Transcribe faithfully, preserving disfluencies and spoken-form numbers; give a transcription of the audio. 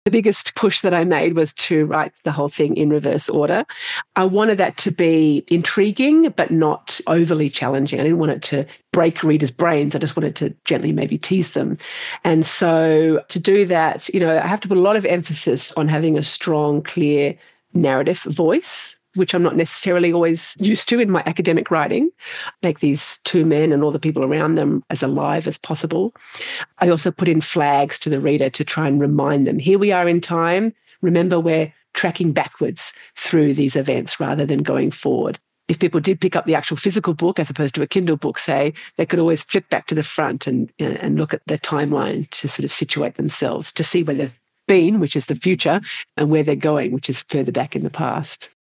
The biggest push that I made was to write the whole thing in reverse order. I wanted that to be intriguing, but not overly challenging. I didn't want it to break readers' brains. I just wanted to gently maybe tease them. And so to do that, you know, I have to put a lot of emphasis on having a strong, clear narrative voice, which I'm not necessarily always used to in my academic writing. Make these two men and all the people around them as alive as possible. I also put in flags to the reader to try and remind them, here we are in time. Remember, we're tracking backwards through these events rather than going forward. If people did pick up the actual physical book as opposed to a Kindle book, say, they could always flip back to the front and, you know, and look at the timeline to sort of situate themselves, to see where they've been, which is the future, and where they're going, which is further back in the past.